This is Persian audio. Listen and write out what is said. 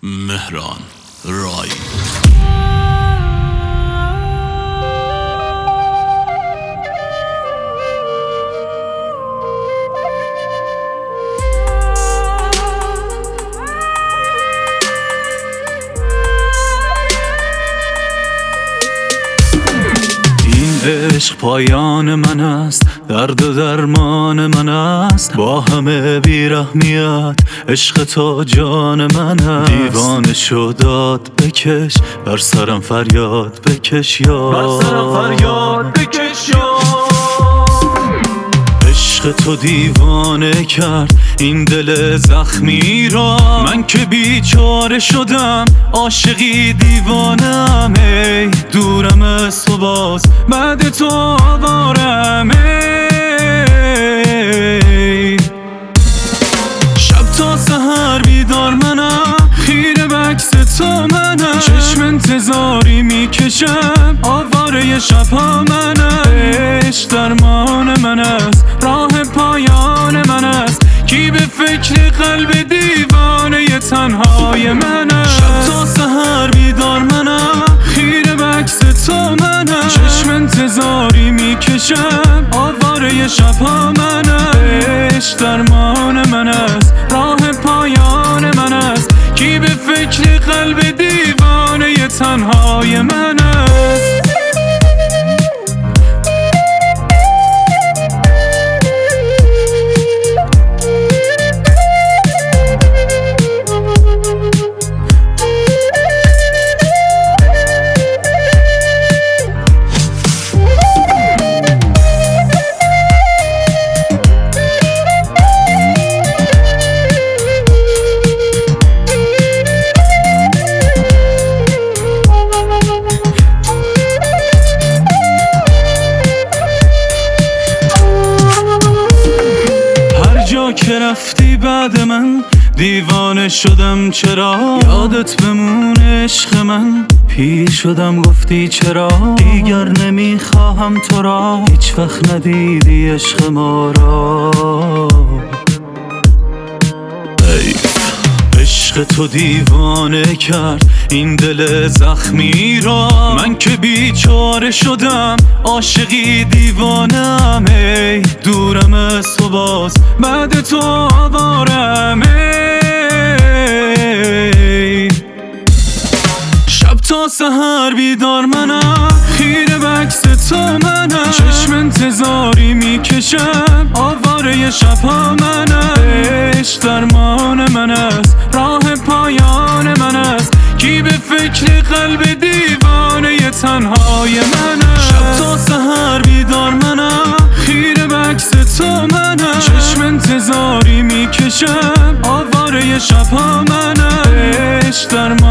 مهران رای. عشق پایان من است، درد و درمان من است، با همه بیرحمیت عشق تو جان من است. دیوانه شو داد بکش، بر سرم فریاد بکش یا بر سرم فریاد بکش یا. عشق تو دیوانه کرد این دل زخمی را، من که بیچاره شدم عاشقی دیوانم. ای دورم از تو باز بعد تو آوارم. ای شب تا سحر بیدار منم، خیره به عکس تو منم، چشم انتظاری میکشم آواره شبها منم. عشق درمان من است، راه پایان من است، کی به فکر قلب دیوانه تنهای من است. شب تا سحر بیدار منم، خیره به عکس تو منم، چشم انتظاری میکشم آواره شبها منم. عشق درمان من است، راه پایان من است، کی به فکر قلب دیوانه تنهای من است. که رفتی بعد من دیوانه شدم، چرا یادت بمونه عشق من، پیر شدم گفتی چرا دیگر نمیخواهم تو را، هیچ وقت ندیدی عشق ما را. عشق تو دیوانه کرد این دل زخمی را، من که بیچاره شدم عاشقی دیوانم. ای دورم از تو باز بعد تو آوارم. ای شب تا سحر بیدار منم، خیره به عکس تو منم، چشم انتظاری میکشم آواره شبها منم. عشق درمان من است، راه پایان من است، کی به فکر قلب دیوانه تنهای من است. شب تا سحر بیدار منم، خیره به عکس تو منم، چشم انتظاری میکشم آواره شبها منم. عشق